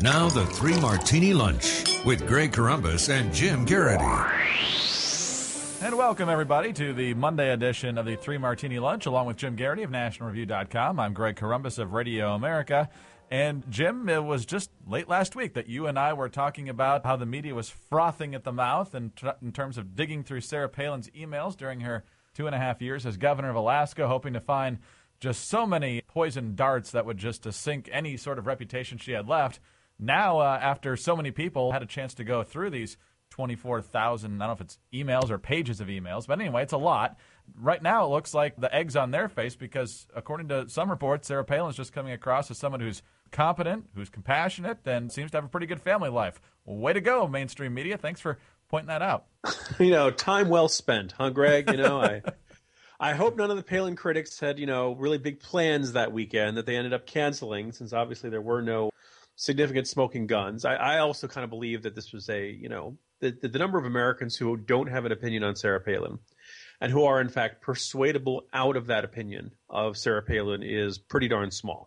Now the Three Martini Lunch with Greg Corombos and Jim Garrity. And welcome, everybody, to the Monday edition of the Three Martini Lunch, along with Jim Garrity of NationalReview.com. I'm Greg Corombos of Radio America. And, Jim, it was just late last week that you and I were talking about how the media was frothing at the mouth in terms of digging through Sarah Palin's emails during her 2.5 years as governor of Alaska, hoping to find just so many poison darts that would just sink any sort of reputation she had left. Now, after so many people had a chance to go through these 24,000, I don't know if it's emails or pages of emails, but anyway, it's a lot. Right now, it looks like the egg's on their face because, according to some reports, Sarah Palin is just coming across as someone who's competent, who's compassionate, and seems to have a pretty good family life. Well, way to go, mainstream media. Thanks for pointing that out. Time well spent, huh, Greg? I hope none of the Palin critics had, really big plans that weekend that they ended up canceling, since obviously there were no significant smoking guns. I also kind of believe that this was the number of Americans who don't have an opinion on Sarah Palin and who are, in fact, persuadable out of that opinion of Sarah Palin is pretty darn small.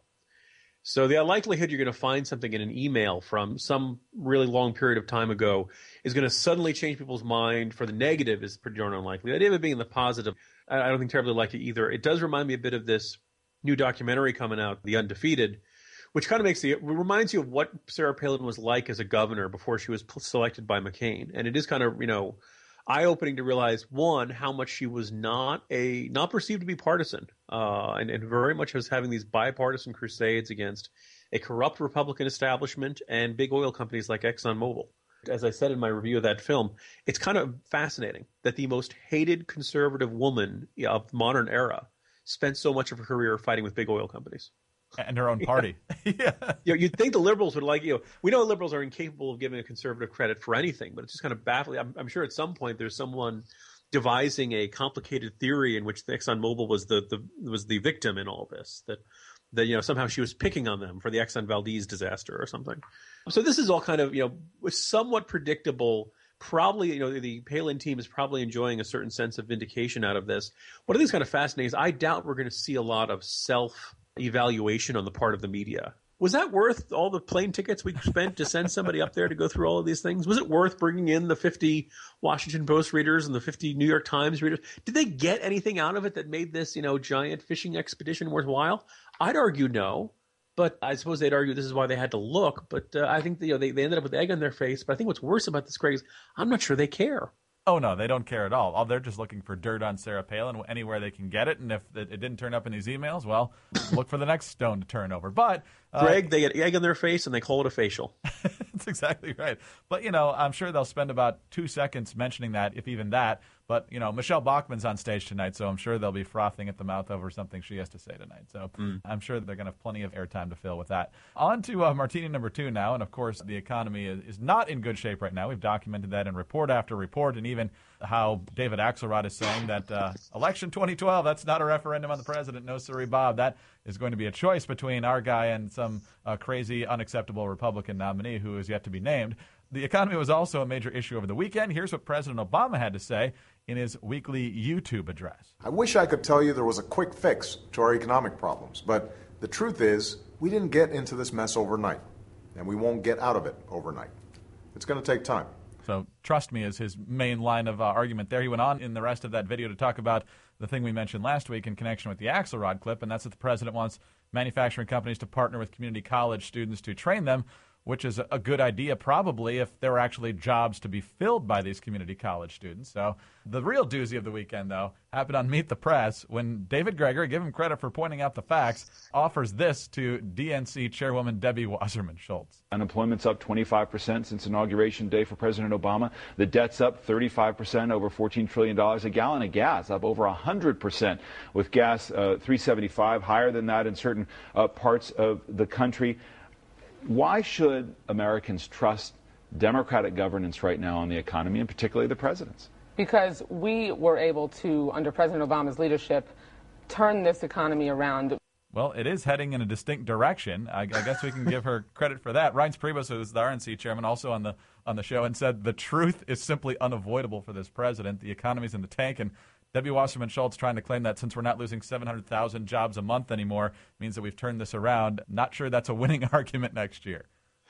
So the likelihood you're going to find something in an email from some really long period of time ago is going to suddenly change people's mind for the negative is pretty darn unlikely. The idea of it being the positive, I don't think terribly likely either. It does remind me a bit of this new documentary coming out, The Undefeated, which kind of reminds you of what Sarah Palin was like as a governor before she was selected by McCain. And it is kind of, eye-opening to realize, one, how much she was not perceived to be partisan, and very much was having these bipartisan crusades against a corrupt Republican establishment and big oil companies like ExxonMobil. As I said in my review of that film, it's kind of fascinating that the most hated conservative woman of the modern era spent so much of her career fighting with big oil companies. And her own party. Yeah. You'd think the liberals would we know liberals are incapable of giving a conservative credit for anything, but it's just kind of baffling. I'm sure at some point there's someone devising a complicated theory in which ExxonMobil was the victim in all this, that somehow she was picking on them for the Exxon Valdez disaster or something. So this is all kind of, somewhat predictable. Probably, the Palin team is probably enjoying a certain sense of vindication out of this. What I think is kind of fascinating is I doubt we're going to see a lot of self-evaluation on the part of the media. Was that worth all the plane tickets we spent to send somebody up there to go through all of these things? Was it worth bringing in the 50 Washington Post readers and the 50 New York Times readers? Did they get anything out of it that made this, giant fishing expedition worthwhile? I'd argue no, but I suppose they'd argue this is why they had to look. But I think they ended up with egg on their face. But I think what's worse about this, Greg, is I'm not sure they care. Oh, no, they don't care at all. They're just looking for dirt on Sarah Palin anywhere they can get it. And if it didn't turn up in these emails, well, look for the next stone to turn over. But Greg, they get egg on their face and they call it a facial. That's exactly right. But, I'm sure they'll spend about 2 seconds mentioning that, if even that. But, Michelle Bachmann's on stage tonight, so I'm sure they'll be frothing at the mouth over something she has to say tonight. So I'm sure they're going to have plenty of airtime to fill with that. On to Martini number 2 now. And, of course, the economy is not in good shape right now. We've documented that in report after report, and even how David Axelrod is saying that election 2012, that's not a referendum on the president. No, sirree, Bob. That is going to be a choice between our guy and some crazy, unacceptable Republican nominee who is yet to be named. The economy was also a major issue over the weekend. Here's what President Obama had to say in his weekly YouTube address. I wish I could tell you there was a quick fix to our economic problems, but the truth is we didn't get into this mess overnight, and we won't get out of it overnight. It's going to take time. So trust me is his main line of argument there. He went on in the rest of that video to talk about the thing we mentioned last week in connection with the Axelrod clip, and that's that the president wants manufacturing companies to partner with community college students to train them, which is a good idea probably if there were actually jobs to be filled by these community college students. So the real doozy of the weekend, though, happened on Meet the Press when David Greger, give him credit for pointing out the facts, offers this to DNC Chairwoman Debbie Wasserman Schultz. Unemployment's up 25% since Inauguration Day for President Obama. The debt's up 35%, over $14 trillion. A gallon of gas up over 100%, with gas $3.75, higher than that in certain parts of the country. Why should Americans trust Democratic governance right now on the economy, and particularly the president's? Because we were able to, under President Obama's leadership, turn this economy around. Well, it is heading in a distinct direction. I guess we can give her credit for that. Reince Priebus, who is the RNC chairman, also on the show, and said the truth is simply unavoidable for this president. The economy's in the tank, and Debbie Wasserman Schultz trying to claim that since we're not losing 700,000 jobs a month anymore means that we've turned this around. Not sure that's a winning argument next year.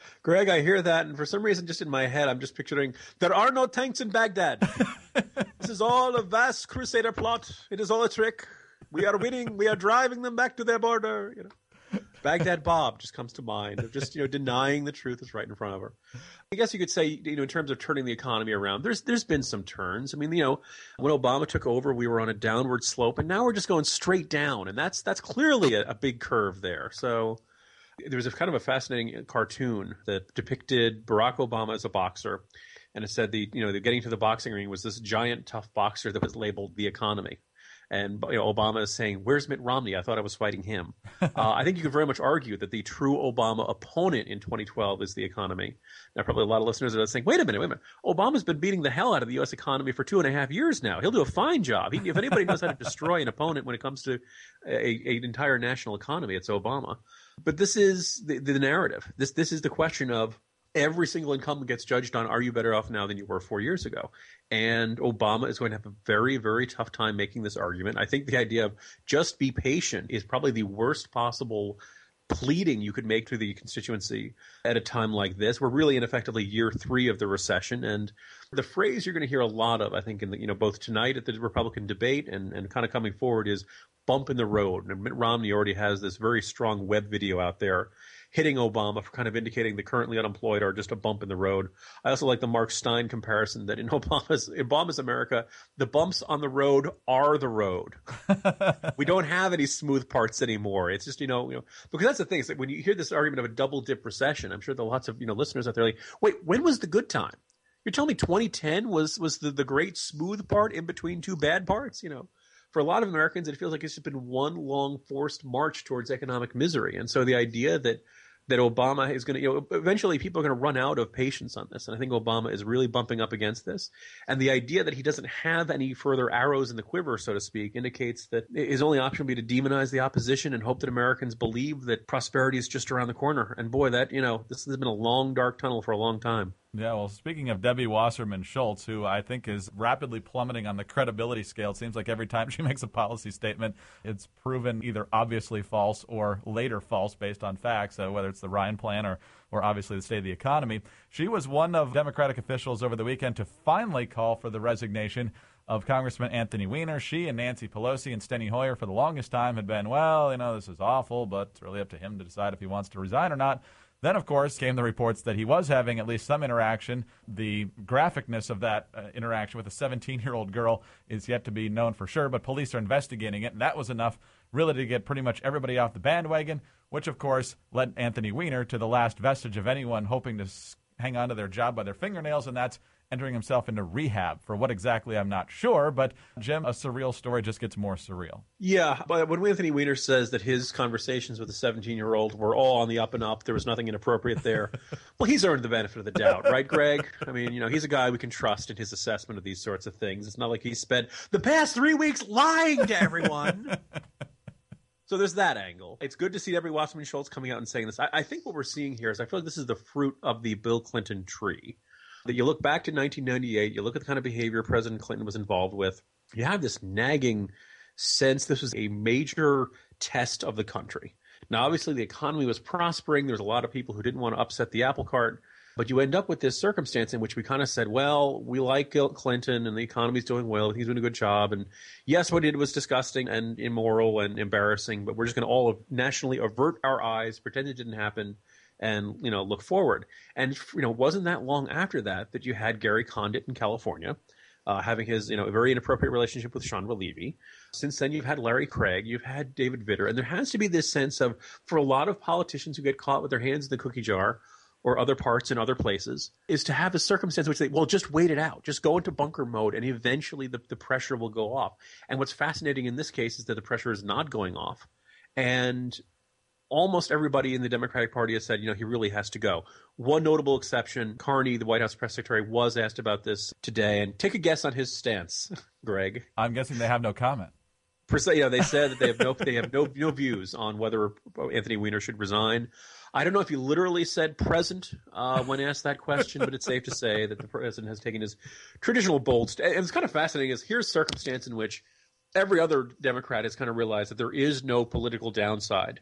Greg, I hear that, and for some reason, just in my head, I'm just picturing, there are no tanks in Baghdad. This is all a vast crusader plot. It is all a trick. We are winning. We are driving them back to their border. Baghdad Bob just comes to mind of just, denying the truth is right in front of her. I guess you could say, in terms of turning the economy around, there's been some turns. I mean, when Obama took over, we were on a downward slope, and now we're just going straight down, and that's clearly a big curve there. So there was a kind of a fascinating cartoon that depicted Barack Obama as a boxer, and it said the getting to the boxing ring was this giant tough boxer that was labeled the economy. And Obama is saying, "Where's Mitt Romney? I thought I was fighting him." I think you could very much argue that the true Obama opponent in 2012 is the economy. Now, probably a lot of listeners are saying, wait a minute. Obama's been beating the hell out of the U.S. economy for 2.5 years now. He'll do a fine job. If anybody knows how to destroy an opponent when it comes to an entire national economy, it's Obama. But this is the narrative. This is the question of every single incumbent gets judged on, are you better off now than you were 4 years ago? And Obama is going to have a very, very tough time making this argument. I think the idea of just be patient is probably the worst possible pleading you could make to the constituency at a time like this. We're really in effectively year 3 of the recession. And the phrase you're going to hear a lot of, I think, in both tonight at the Republican debate and kind of coming forward is bump in the road. And Mitt Romney already has this very strong web video out there hitting Obama for kind of indicating the currently unemployed are just a bump in the road. I also like the Mark Stein comparison that in Obama's America, the bumps on the road are the road. We don't have any smooth parts anymore. It's just, because that's the thing. It's like when you hear this argument of a double dip recession, I'm sure there are lots of, listeners out there like, wait, when was the good time? You're telling me 2010 was the great smooth part in between two bad parts? For a lot of Americans, it feels like it's just been one long forced march towards economic misery. And so the idea that Obama is going to, eventually people are going to run out of patience on this. And I think Obama is really bumping up against this. And the idea that he doesn't have any further arrows in the quiver, so to speak, indicates that his only option would be to demonize the opposition and hope that Americans believe that prosperity is just around the corner. And boy, this has been a long, dark tunnel for a long time. Yeah, well, speaking of Debbie Wasserman Schultz, who I think is rapidly plummeting on the credibility scale, it seems like every time she makes a policy statement, it's proven either obviously false or later false based on facts, whether it's the Ryan plan or obviously the state of the economy. She was one of Democratic officials over the weekend to finally call for the resignation of Congressman Anthony Weiner. She and Nancy Pelosi and Steny Hoyer for the longest time had been, this is awful, but it's really up to him to decide if he wants to resign or not. Then, of course, came the reports that he was having at least some interaction. The graphicness of that interaction with a 17-year-old girl is yet to be known for sure, but police are investigating it, and that was enough really to get pretty much everybody off the bandwagon, which, of course, led Anthony Weiner to the last vestige of anyone hoping to hang on to their job by their fingernails, and that's entering himself into rehab. For what exactly, I'm not sure, but Jim, a surreal story just gets more surreal. Yeah, but when Anthony Weiner says that his conversations with a 17-year-old were all on the up and up, there was nothing inappropriate there, well, he's earned the benefit of the doubt, right, Greg? I mean, he's a guy we can trust in his assessment of these sorts of things. It's not like he spent the past 3 weeks lying to everyone. So there's that angle. It's good to see Debbie Wasserman Schultz coming out and saying this. I think what we're seeing here is I feel like this is the fruit of the Bill Clinton tree. That you look back to 1998, you look at the kind of behavior President Clinton was involved with, you have this nagging sense this was a major test of the country. Now, obviously, the economy was prospering. There was a lot of people who didn't want to upset the apple cart. But you end up with this circumstance in which we kind of said, well, we like Clinton and the economy's doing well. He's doing a good job. And yes, what he did was disgusting and immoral and embarrassing, but we're just going to all nationally avert our eyes, pretend it didn't happen, and, look forward. And, wasn't that long after that you had Gary Condit in California having his, a very inappropriate relationship with Chandra Levy. Since then, you've had Larry Craig, you've had David Vitter. And there has to be this sense of, for a lot of politicians who get caught with their hands in the cookie jar or other parts in other places, is to have a circumstance which they, well, just wait it out. Just go into bunker mode, and eventually the pressure will go off. And what's fascinating in this case is that the pressure is not going off. And almost everybody in the Democratic Party has said, he really has to go. One notable exception, Carney, the White House press secretary, was asked about this today. And take a guess on his stance, Greg. I'm guessing they have no comment. They said that they have no views on whether Anthony Weiner should resign. I don't know if he literally said present when asked that question, but it's safe to say that the president has taken his traditional bold stand. And it's kind of fascinating is here's a circumstance in which every other Democrat has kind of realized that there is no political downside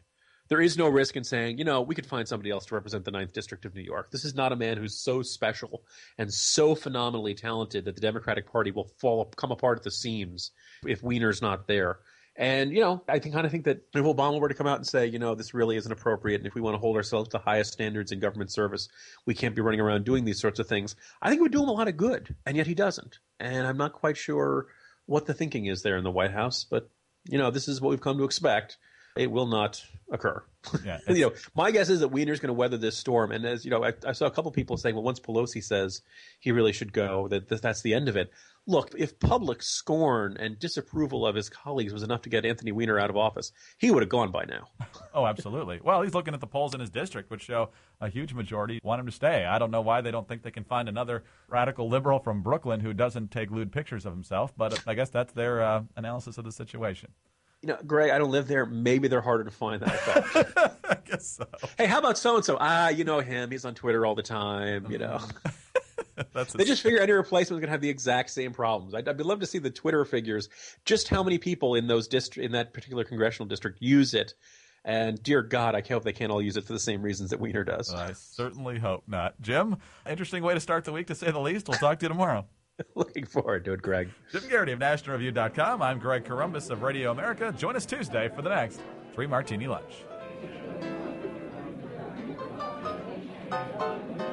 There is no risk in saying, we could find somebody else to represent the 9th District of New York. This is not a man who's so special and so phenomenally talented that the Democratic Party will come apart at the seams if Weiner's not there. And, I kind of think that if Obama were to come out and say, this really isn't appropriate, and if we want to hold ourselves to highest standards in government service, we can't be running around doing these sorts of things, I think it would do him a lot of good. And yet he doesn't. And I'm not quite sure what the thinking is there in the White House, but, this is what we've come to expect. It will not occur. Yeah, my guess is that Weiner's going to weather this storm. And as I saw a couple people saying, well, once Pelosi says he really should go, that's the end of it. Look, if public scorn and disapproval of his colleagues was enough to get Anthony Weiner out of office, he would have gone by now. Oh, absolutely. Well, he's looking at the polls in his district, which show a huge majority want him to stay. I don't know why they don't think they can find another radical liberal from Brooklyn who doesn't take lewd pictures of himself, but I guess that's their analysis of the situation. Greg, I don't live there. Maybe they're harder to find than I thought. I guess so. Hey, how about so-and-so? You know him. He's on Twitter all the time, They just figure any replacement is going to have the exact same problems. I'd love to see the Twitter figures, just how many people in that particular congressional district use it. And dear God, I hope they can't all use it for the same reasons that Weiner does. I certainly hope not. Jim, interesting way to start the week, to say the least. We'll talk to you tomorrow. Looking forward to it, Greg. Jim Garrity of NationalReview.com. I'm Greg Corombos of Radio America. Join us Tuesday for the next 3 Martini Lunch.